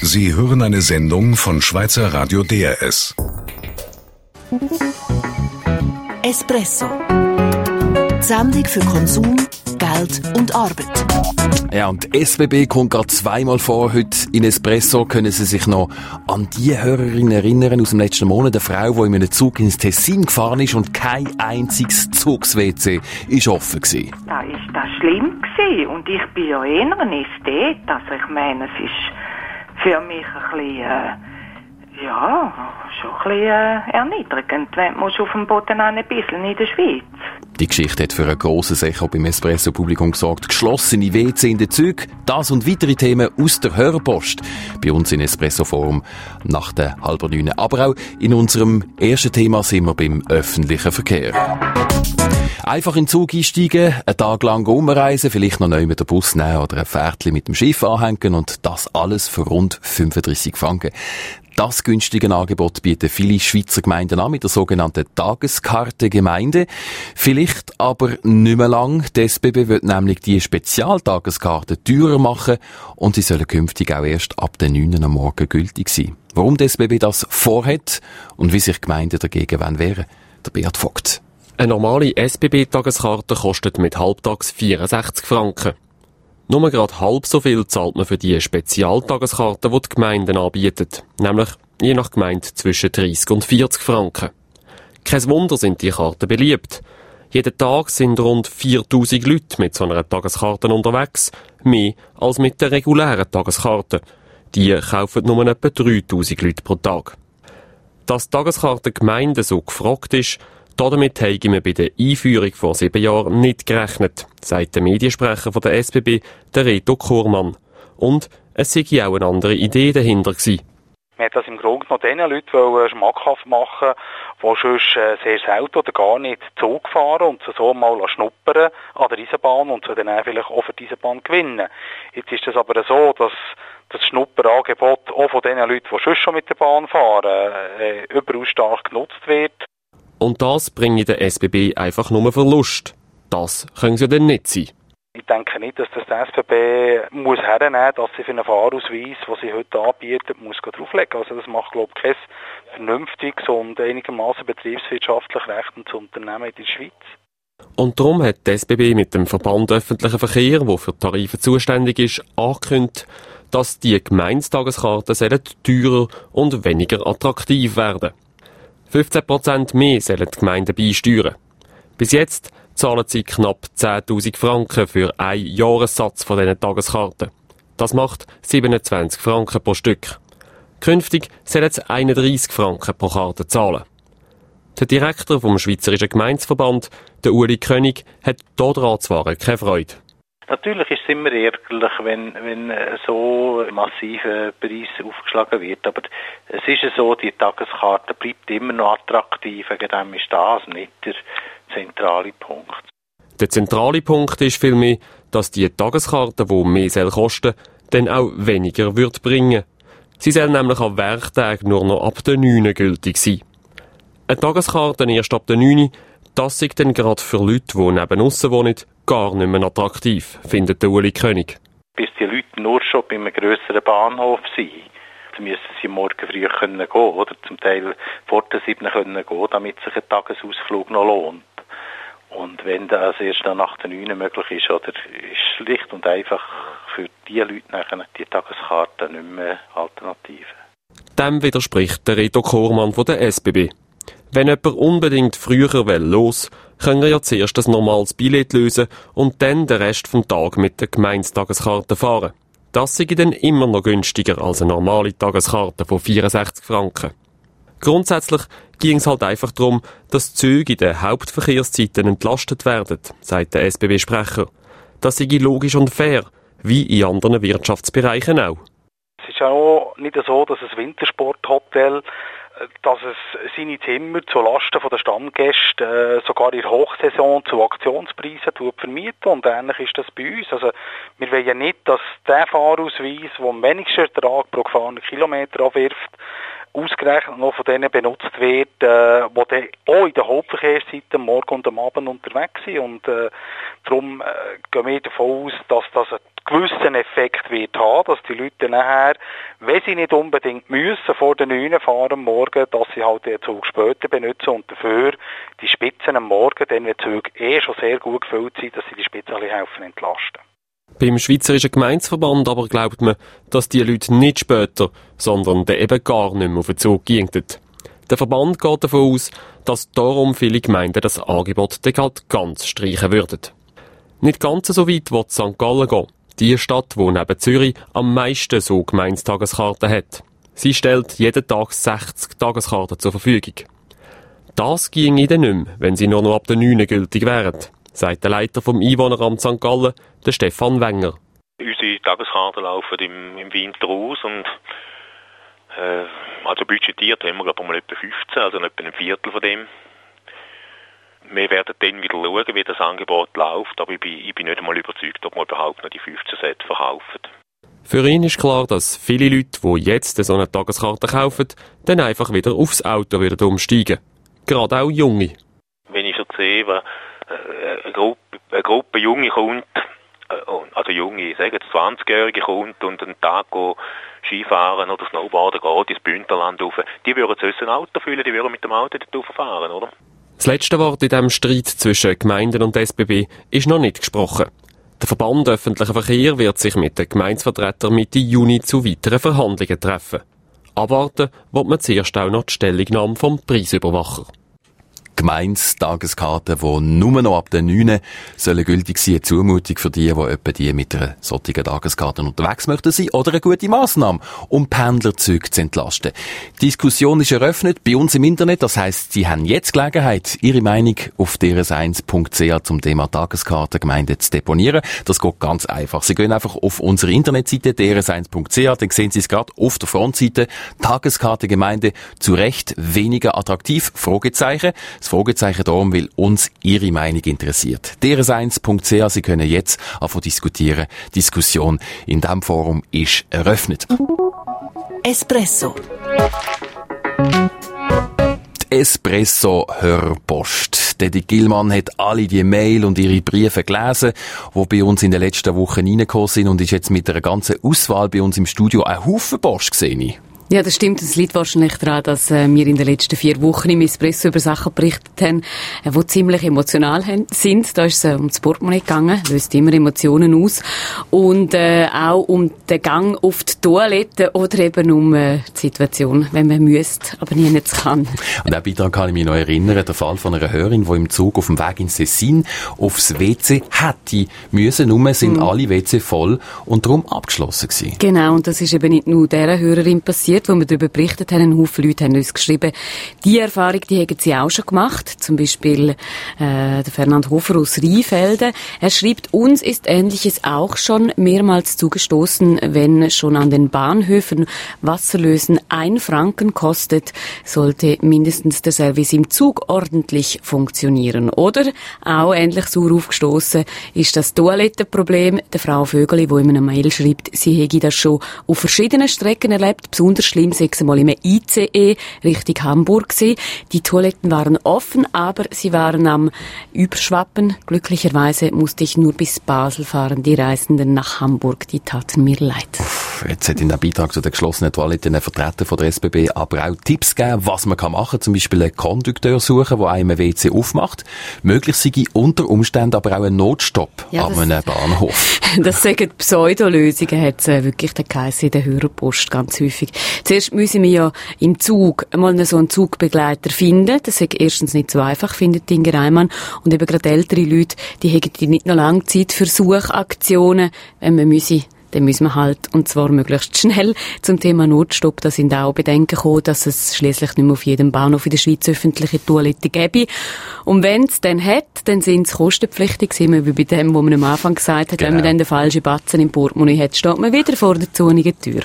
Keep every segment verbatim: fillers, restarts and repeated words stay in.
Sie hören eine Sendung von Schweizer Radio D R S. Espresso. Die Sendung für Konsum, Geld und Arbeit. Ja, und S B B kommt gerade zweimal vor heute in Espresso. Können Sie sich noch an die Hörerin erinnern aus dem letzten Monat? Eine Frau, die in einem Zug ins Tessin gefahren ist und kein einziges Zugs-W C ist offen gewesen. Da ist das schlimm gewesen. Und ich bin ja eher ein Ästhet. Also ich meine, es ist für mich ein bisschen, äh, ja, schon ein bisschen äh, erniedrigend, wenn man auf dem Boden ein bisschen in der Schweiz. Die Geschichte hat für ein grosses Echo beim Espresso-Publikum gesorgt. Geschlossene W C in den Zügen, das und weitere Themen aus der Hörerpost. Bei uns in Espresso-Forum nach der halben neun. Aber auch in unserem ersten Thema sind wir beim öffentlichen Verkehr. Einfach in den Zug einsteigen, einen Tag lang umreisen, vielleicht noch neu mit dem Bus nehmen oder ein Pferdchen mit dem Schiff anhängen und das alles für rund fünfunddreissig Franken. Das günstige Angebot bieten viele Schweizer Gemeinden an mit der sogenannten Tageskarte Gemeinde. Vielleicht aber nicht mehr lang. Die S B B wird nämlich die Spezialtageskarte teurer machen und sie sollen künftig auch erst ab den neun am Morgen gültig sein. Warum die S B B das vorhat und wie sich Gemeinden dagegen wehren wollen, der Beat Vogt. Eine normale S B B-Tageskarte kostet mit halbtags vierundsechzig Franken. Nur gerade halb so viel zahlt man für die Spezialtageskarte, die die Gemeinden anbieten. Nämlich je nach Gemeinde zwischen dreissig und vierzig Franken. Kein Wunder sind die Karten beliebt. Jeden Tag sind rund viertausend Leute mit so einer Tageskarte unterwegs. Mehr als mit der regulären Tageskarte. Die kaufen nur etwa dreitausend Leute pro Tag. Dass die Tageskarte Gemeinde so gefragt ist, damit haben wir bei der Einführung vor sieben Jahren nicht gerechnet, sagt der Mediensprecher von der S B B, der Reto Kurmann. Und es sei auch eine andere Idee dahinter gewesen. Man hat das im Grunde noch den Leuten schmackhaft machen, die sonst sehr selten oder gar nicht Zug fahren und so mal schnuppern an der Eisenbahn und so dann vielleicht auch für die Eisenbahn gewinnen. Jetzt ist es aber so, dass das Schnupperangebot auch von den Leuten, die sonst schon mit der Bahn fahren, äh, überaus stark genutzt wird. Und das bringt der S B B einfach nur Verlust. Das können sie dann nicht sein. Ich denke nicht, dass das der S B B muss hernehmen, dass sie für einen Fahrausweis, den sie heute anbieten, muss drauflegen. Also das macht, glaube ich, kein vernünftiges und einigermaßen betriebswirtschaftlich rechtendes Unternehmen in der Schweiz. Und darum hat die S B B mit dem Verband Öffentlicher Verkehr, der für die Tarife zuständig ist, angekündigt, dass die Gemeindetageskarten teurer und weniger attraktiv werden. fünfzehn Prozent mehr sollen die Gemeinden beisteuern. Bis jetzt zahlen sie knapp zehntausend Franken für einen Jahressatz von diesen Tageskarten. Das macht siebenundzwanzig Franken pro Stück. Künftig sollen sie einunddreissig Franken pro Karte zahlen. Der Direktor vom Schweizerischen Gemeindeverband, der Uli König, hat daran zwar keine Freude. Natürlich ist es immer ärgerlich, wenn, wenn so massive Preis aufgeschlagen wird, aber es ist so, die Tageskarte bleibt immer noch attraktiv, wegen dem ist das nicht der zentrale Punkt. Der zentrale Punkt ist vielmehr, dass die Tageskarte, die mehr kosten, dann auch weniger wird bringen. Sie soll nämlich am Werktag nur noch ab der neun gültig sein. Eine Tageskarte erst ab der neun, das ist dann gerade für Leute, die neben uns wohnen, gar nicht mehr attraktiv, findet der Uli König. Bis die Leute nur schon bei einem grösseren Bahnhof sind, dann müssen sie morgen früh können gehen, oder zum Teil vor der sieben können gehen, damit sich ein Tagesausflug noch lohnt. Und wenn das erst dann nach der neun möglich ist, oder ist schlicht und einfach für die Leute nachher die Tageskarte nicht mehr Alternative. Dem widerspricht der Reto Kurmann von der S B B. Wenn jemand unbedingt früher los will, kann er ja zuerst ein normales Billett lösen und dann den Rest vom Tag mit der Gemeindetageskarte fahren. Das sei dann immer noch günstiger als eine normale Tageskarte von vierundsechzig Franken. Grundsätzlich ging es halt einfach darum, dass Züge in den Hauptverkehrszeiten entlastet werden, sagt der S B B-Sprecher. Das sei logisch und fair, wie in anderen Wirtschaftsbereichen auch. Es ist auch nicht so, dass ein Wintersporthotel dass es seine Zimmer zu Lasten der Stammgäste äh, sogar in der Hochsaison zu Aktionspreisen vermieten. Und ähnlich ist das bei uns. Also, wir wollen ja nicht, dass der Fahrausweis, der am wenigsten Ertrag pro gefahrenen Kilometer abwirft, ausgerechnet noch von denen benutzt wird, äh, die dann auch in der Hauptverkehrszeiten am Morgen und am Abend unterwegs sind. Und äh, darum äh, gehen wir davon aus, dass das eine gewissen Effekt wird haben, dass die Leute nachher, wenn sie nicht unbedingt müssen, vor den neun fahren am Morgen, dass sie halt den Zug später benutzen und dafür die Spitzen am Morgen, dann wenn die Züge eh schon sehr gut gefüllt sind, dass sie die Spitzen ein bisschen helfen entlasten. Beim Schweizerischen Gemeindeverband aber glaubt man, dass die Leute nicht später, sondern dann eben gar nicht mehr auf den Zug gingen. Der Verband geht davon aus, dass darum viele Gemeinden das Angebot dann halt ganz streichen würden. Nicht ganz so weit will Sankt Gallen gehen. Die Stadt, die neben Zürich am meisten so Gemeindetageskarten hat. Sie stellt jeden Tag sechzig Tageskarten zur Verfügung. Das ginge dann nicht mehr, wenn sie nur noch ab der neun gültig wären, sagt der Leiter vom Einwohneramt Sankt Gallen, der Stefan Wenger. Unsere Tageskarten laufen im, im Winter aus und äh, also budgetiert haben wir glaube ich mal etwa fünfzehn, also etwa ein Viertel von dem. Wir werden dann wieder schauen, wie das Angebot läuft, aber ich bin, ich bin nicht einmal überzeugt, ob wir überhaupt noch die fünfzehn Sätze verkaufen. Für ihn ist klar, dass viele Leute, die jetzt so eine Tageskarte kaufen, dann einfach wieder aufs Auto wieder umsteigen. Gerade auch Junge. Wenn ich so sehe, wenn eine Gruppe, eine Gruppe Junge kommt, also Junge, ich sage jetzt zwanzigjährige kommt und einen Tag Skifahren oder Snowboarden geht ins Bündnerland rauf, die würden sonst ein Auto füllen, die würden mit dem Auto dort fahren, oder? Das letzte Wort in diesem Streit zwischen Gemeinden und S B B ist noch nicht gesprochen. Der Verband Öffentlicher Verkehr wird sich mit den Gemeindevertretern Mitte Juni zu weiteren Verhandlungen treffen. Abwarten wird man zuerst auch noch die Stellungnahme vom Preisüberwacher. Gemeindetageskarten, die nur noch ab der neun sollen gültig sein. Eine Zumutung für die, die etwa die mit einer solchen Tageskarte unterwegs möchten sein. Oder eine gute Massnahme, um Pendlerzüge zu entlasten. Die Diskussion ist eröffnet bei uns im Internet. Das heisst, Sie haben jetzt Gelegenheit, Ihre Meinung auf d r s eins punkt c h zum Thema Tageskartengemeinde zu deponieren. Das geht ganz einfach. Sie gehen einfach auf unsere Internetseite d r s eins punkt c h, dann sehen Sie es gerade auf der Frontseite. Tageskartengemeinde zu Recht weniger attraktiv? Fragezeichen. Das Fragezeichen darum, weil uns Ihre Meinung interessiert. d r s eins punkt c h, Sie können jetzt anfangen diskutieren. Die Diskussion in diesem Forum ist eröffnet. Espresso. Die Espresso-Hörpost. Dedi Gilman hat alle die Mail und ihre Briefe gelesen, die bei uns in den letzten Wochen reingekommen sind und ist jetzt mit einer ganzen Auswahl bei uns im Studio ein Haufen Post gesehen. Ja, das stimmt. Es liegt wahrscheinlich daran, dass äh, wir in den letzten vier Wochen im Espresso über Sachen berichtet haben, äh, die ziemlich emotional sind. Da ist es äh, um das Portemonnaie gegangen, löst immer Emotionen aus. Und äh, auch um den Gang auf die Toilette oder eben um äh, die Situation, wenn man müsste, aber nie nicht kann. An diesen Beitrag kann ich mich noch erinnern, der Fall von einer Hörerin, die im Zug auf dem Weg ins Tessin aufs W C hätte müssen. Nur sind mhm. alle W C voll und darum abgeschlossen gewesen. Genau, und das ist eben nicht nur dieser Hörerin passiert, wo wir darüber berichtet haben. Ein Haufen Leute haben uns geschrieben, die Erfahrung, die haben sie auch schon gemacht. Zum Beispiel äh, der Fernand Hofer aus Rheinfelden. Er schreibt, uns ist Ähnliches auch schon mehrmals zugestoßen, wenn schon an den Bahnhöfen Wasserlösen ein Franken kostet, sollte mindestens der Service im Zug ordentlich funktionieren. Oder auch ähnlich sauer aufgestoßen ist das Toilettenproblem der Frau Vögeli, die in einer Mail schreibt, sie hätte das schon auf verschiedenen Strecken erlebt. Besonders schlimm sei es mal im I C E Richtung Hamburg gewesen. Die Toiletten waren offen, aber sie waren am Überschwappen. Glücklicherweise musste ich nur bis Basel fahren. Die Reisenden nach Hamburg, die taten mir leid. Jetzt hat in dem Beitrag zu den geschlossenen Toiletten ein Vertreter von der S B B aber auch Tipps gegeben, was man machen kann. Zum Beispiel einen Kondukteur suchen, der einem ein W C aufmacht. Möglich sei unter Umständen aber auch ein Notstopp ja, an einem Bahnhof. Das sagen Pseudolösungen, hat es äh, wirklich der geheißen in der Hörerpost ganz häufig. Zuerst müssen wir ja im Zug mal so einen Zugbegleiter finden. Das ist erstens nicht so einfach, findet Inger Reimann. Und eben gerade ältere Leute, die haben die nicht noch lange Zeit für Suchaktionen, wenn man müsse. Dann müssen wir halt, und zwar möglichst schnell, zum Thema Notstopp. Da sind auch Bedenken gekommen, dass es schliesslich nicht mehr auf jedem Bahnhof in der Schweiz öffentliche Toiletten gäbe. Und wenn es dann hat, dann sind es kostenpflichtig, sind wir wie bei dem, wo man am Anfang gesagt hat, genau. Wenn man dann den falschen Batzen im Portemonnaie hat, steht man wieder vor der zunigen Tür.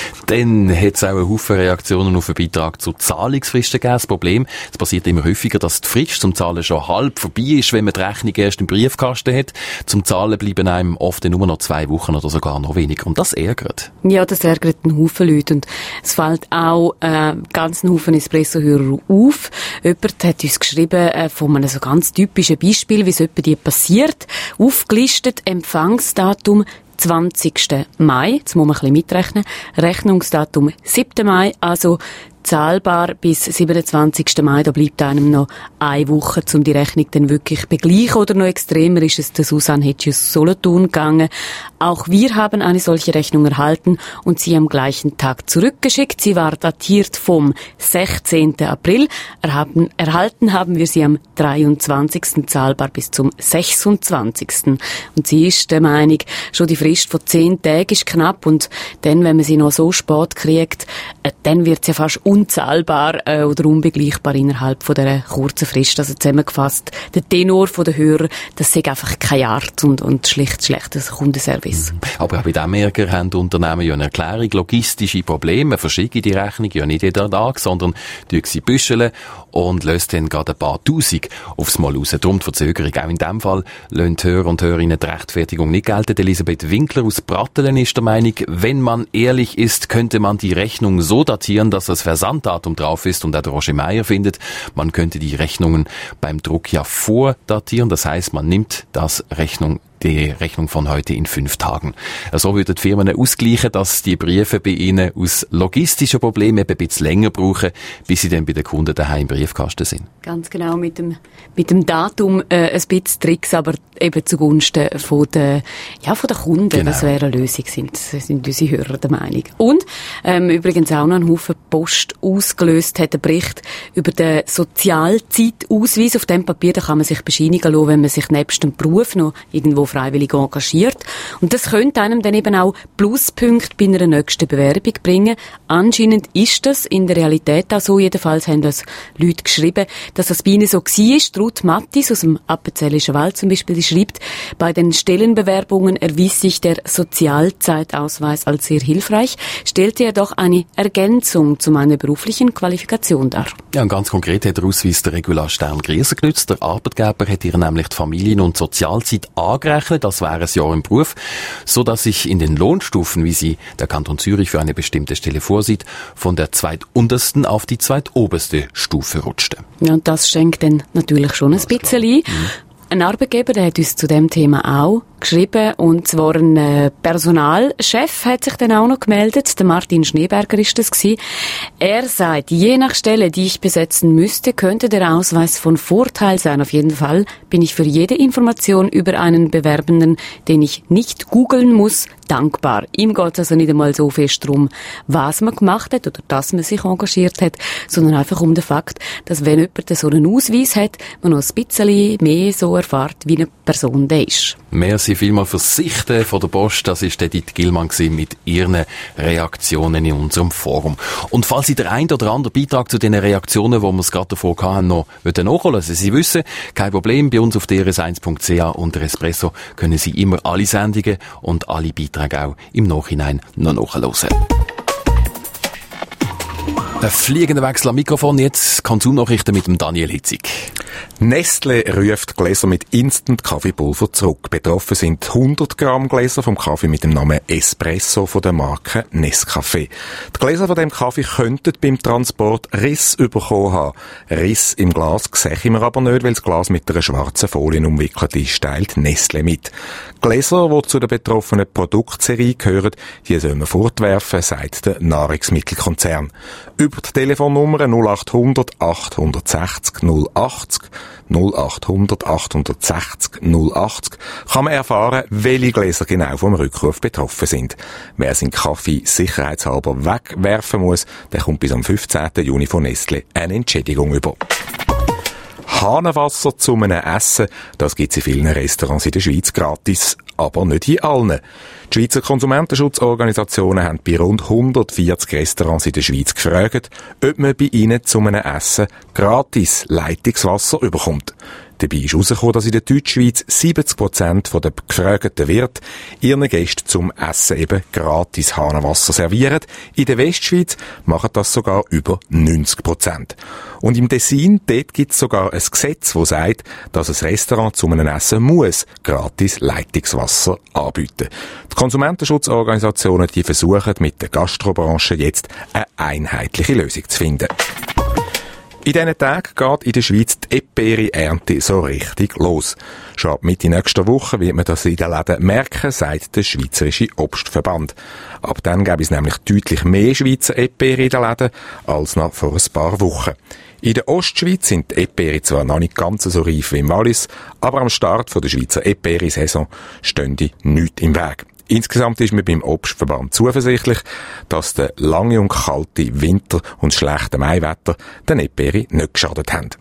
Dann hat es auch einen Haufen Reaktionen auf einen Beitrag zu Zahlungsfristen gegeben. Das Problem, es passiert immer häufiger, dass die Frist zum Zahlen schon halb vorbei ist, wenn man die Rechnung erst im Briefkasten hat. Zum Zahlen bleiben einem oft nur noch zwei Wochen oder sogar noch weniger. Und das ärgert. Ja, das ärgert einen Haufen Leute. Und es fällt auch äh, ganz einen Haufen Espresso-Hörer auf. Jemand hat uns geschrieben äh, von einem so ganz typischen Beispiel, wie es etwa die passiert. Aufgelistet, Empfangsdatum zwanzigsten Mai. Jetzt muss man ein bisschen mitrechnen. Rechnungsdatum siebten Mai, also zahlbar bis siebenundzwanzigsten Mai. Da bleibt einem noch eine Woche, um die Rechnung dann wirklich zu begleichen. Oder noch extremer ist es der Susanne Hetschus Solothurn gegangen. Auch wir haben eine solche Rechnung erhalten und sie am gleichen Tag zurückgeschickt. Sie war datiert vom sechzehnten April. Erhaben, erhalten haben wir sie am dreiundzwanzigsten zahlbar bis zum sechsundzwanzigsten Und sie ist der Meinung, schon die Frist von zehn Tagen ist knapp und dann, wenn man sie noch so spät kriegt, äh, dann wird sie ja fast unzahlbar äh, oder unbegleichbar innerhalb von dieser kurzen Frist. Also zusammengefasst, der Tenor von der Hörer, das sei einfach keine Art und, und schlicht schlechtes Kundenservice. Mhm. Aber auch bei diesem Ärger haben die Unternehmen ja eine Erklärung, logistische Probleme, verschicken die Rechnung ja nicht jeden Tag, sondern tun sie büscheln und löst dann gerade ein paar Tausend aufs Mal raus. Darum die Verzögerung. Auch in diesem Fall lassen die Hörer und Hörerinnen die Rechtfertigung nicht gelten. Elisabeth Winkler aus Brattelen ist der Meinung, wenn man ehrlich ist, könnte man die Rechnung so datieren, dass das Versanddatum drauf ist, und auch der Roger Meier findet, man könnte die Rechnungen beim Druck ja vordatieren. Das heißt, man nimmt das Rechnung die Rechnung von heute in fünf Tagen. So würden die Firmen ausgleichen, dass die Briefe bei ihnen aus logistischen Problemen eben ein bisschen länger brauchen, bis sie dann bei den Kunden daheim im Briefkasten sind. Ganz genau, mit dem, mit dem Datum äh, ein bisschen Tricks, aber eben zugunsten von der, ja, von der Kunden. Genau. Das wäre eine Lösung, sind, sind unsere Hörer der Meinung. Und ähm, übrigens auch noch einen Haufen Post ausgelöst hat der Bericht über den Sozialzeitausweis. Auf dem Papier, da kann man sich bescheinigen lassen, wenn man sich nebst dem Beruf noch irgendwo freiwillig engagiert. Und das könnte einem dann eben auch Pluspunkte bei einer nächsten Bewerbung bringen. Anscheinend ist das in der Realität auch so. Jedenfalls haben das Leute geschrieben, dass das bei ihnen so war. Ruth Mattis aus dem Appenzellischen Wald zum Beispiel, die schreibt, bei den Stellenbewerbungen erwies sich der Sozialzeitausweis als sehr hilfreich, stellte er doch eine Ergänzung zu meiner beruflichen Qualifikation dar. Ja, und ganz konkret hat der Ausweis der Regula Stern-Grieser genutzt. Der Arbeitgeber hat ihr nämlich die Familien- und Sozialzeit angerechnet. Das wäre ein Jahr im Beruf, so dass sich in den Lohnstufen, wie sie der Kanton Zürich für eine bestimmte Stelle vorsieht, von der zweituntersten auf die zweitoberste Stufe rutschte. Ja, und das schenkt dann natürlich schon ein bisschen. Mhm. Ein Arbeitgeber, der hat uns zu dem Thema auch geschrieben, und zwar ein äh, Personalchef hat sich dann auch noch gemeldet, der Martin Schneeberger ist das gewesen. Er sagt, je nach Stelle, die ich besetzen müsste, könnte der Ausweis von Vorteil sein. Auf jeden Fall bin ich für jede Information über einen Bewerbenden, den ich nicht googeln muss, dankbar. Ihm geht es also nicht einmal so fest darum, was man gemacht hat oder dass man sich engagiert hat, sondern einfach um den Fakt, dass wenn jemand so einen Ausweis hat, man noch ein bisschen mehr so erfährt, wie eine Person da ist. Merci vielmals fürs Sichten von der Post. Das war Edith Gillmann mit ihren Reaktionen in unserem Forum. Und falls Sie den einen oder anderen Beitrag zu den Reaktionen, wo wir es gerade davor hatten, noch nachholen wollen, Sie wissen, kein Problem, bei uns auf d r s eins punkt c h unter Espresso können Sie immer alle Sendungen und alle Beiträge auch im Nachhinein noch nachhören. Ein fliegender Wechsel am Mikrofon, jetzt Konsumnachrichten mit dem Daniel Hitzig. Nestle ruft Gläser mit Instant-Kaffeepulver zurück. Betroffen sind hundert Gramm Gläser vom Kaffee mit dem Namen Espresso von der Marke Nescafé. Die Gläser von dem Kaffee könnten beim Transport Riss bekommen haben. Riss im Glas sehen wir aber nicht, weil das Glas mit einer schwarzen Folie umwickelt ist, teilt Nestle mit. Gläser, die zu der betroffenen Produktserie gehören, die sollen wir fortwerfen, sagt der Nahrungsmittelkonzern. Über die Telefonnummer null acht hundert achthundertsechzig null achtzig null acht hundert achthundertsechzig null achtzig kann man erfahren, welche Gläser genau vom Rückruf betroffen sind. Wer seinen Kaffee sicherheitshalber wegwerfen muss, der kommt bis am fünfzehnten Juni von Nestle eine Entschädigung über. Hahnenwasser zu einem Essen, das gibt's in vielen Restaurants in der Schweiz gratis, aber nicht in allen. Die Schweizer Konsumentenschutzorganisationen haben bei rund hundertvierzig Restaurants in der Schweiz gefragt, ob man bei ihnen zu einem Essen gratis Leitungswasser überkommt. Dabei ist herausgekommen, dass in der Deutschschweiz siebzig Prozent der gefragten Wirte ihren Gästen zum Essen eben gratis Hahnenwasser servieren. In der Westschweiz machen das sogar über neunzig Prozent. Und im Tessin, dort gibt es sogar ein Gesetz, das sagt, dass ein Restaurant zu einem Essen muss gratis Leitungswasser anbieten. Die Konsumentenschutzorganisationen, die versuchen mit der Gastrobranche jetzt eine einheitliche Lösung zu finden. In diesen Tagen geht in der Schweiz die Epbeere-Ernte so richtig los. Schon ab Mitte nächster Woche wird man das in den Läden merken, sagt der Schweizerische Obstverband. Ab dann gäbe es nämlich deutlich mehr Schweizer Epbeere in den Läden als noch vor ein paar Wochen. In der Ostschweiz sind die Epbeere zwar noch nicht ganz so reif wie im Wallis, aber am Start der Schweizer Epbeere-Saison stünde nichts im Weg. Insgesamt ist man beim Obstverband zuversichtlich, dass der lange und kalte Winter und das schlechte Maiwetter den Epbeere nicht geschadet haben.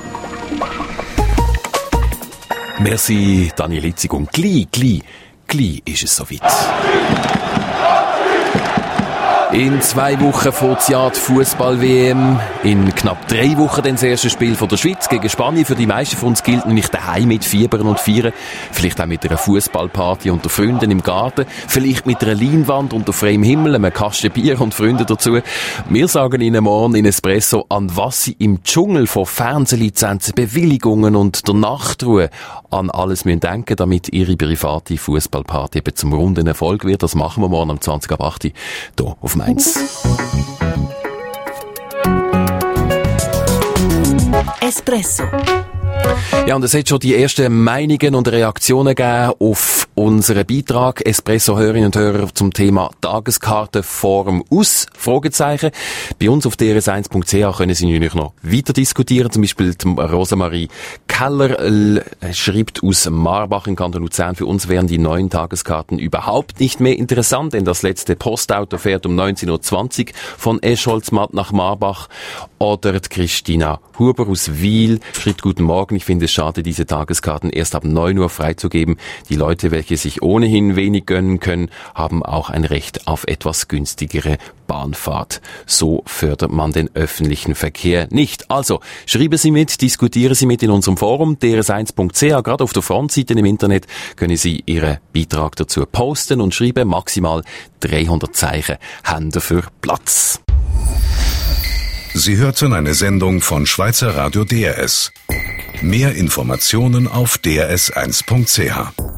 Merci, Daniel Litzig. Und gleich, gleich, gleich ist es soweit. In zwei Wochen fährt das Jahr die Fußball-W M. In knapp drei Wochen dann das erste Spiel von der Schweiz gegen Spanien. Für die meisten von uns gilt nämlich daheim mit Fiebern und Feiern. Vielleicht auch mit einer Fußballparty unter Freunden im Garten. Vielleicht mit einer Leinwand unter freiem Himmel, einem Kasten Bier und Freunden dazu. Wir sagen Ihnen morgen in Espresso, an was Sie im Dschungel von Fernsehlizenzen, Bewilligungen und der Nachtruhe an alles müssen denken, damit Ihre private Fußballparty eben zum runden Erfolg wird. Das machen wir morgen um zwanzig ab acht hier auf Mainz. Espresso. Ja, und es hat schon die ersten Meinungen und Reaktionen gegeben auf unseren Beitrag Espresso-Hörerinnen und Hörer zum Thema Tageskarte Form aus, Fragezeichen. Bei uns auf d r s eins punkt c h können Sie natürlich noch weiter diskutieren. Zum Beispiel Rosemarie Keller äh, schreibt aus Marbach im Kanton Luzern, für uns wären die neuen Tageskarten überhaupt nicht mehr interessant, denn das letzte Postauto fährt um neunzehn Uhr zwanzig von Escholzmatt nach Marbach. Oder die Christina Huber aus Wiel schreibt, guten Morgen, ich finde es schade, diese Tageskarten erst ab neun Uhr freizugeben. Die Leute, welche sich ohnehin wenig gönnen können, haben auch ein Recht auf etwas günstigere Bahnfahrt. So fördert man den öffentlichen Verkehr nicht. Also, schreiben Sie mit, diskutieren Sie mit in unserem Forum, d r s eins punkt c h. Gerade auf der Frontseite im Internet können Sie Ihren Beitrag dazu posten und schreiben, maximal dreihundert Zeichen haben dafür Platz. Sie hörten eine Sendung von Schweizer Radio D R S. Mehr Informationen auf d r s eins punkt c h.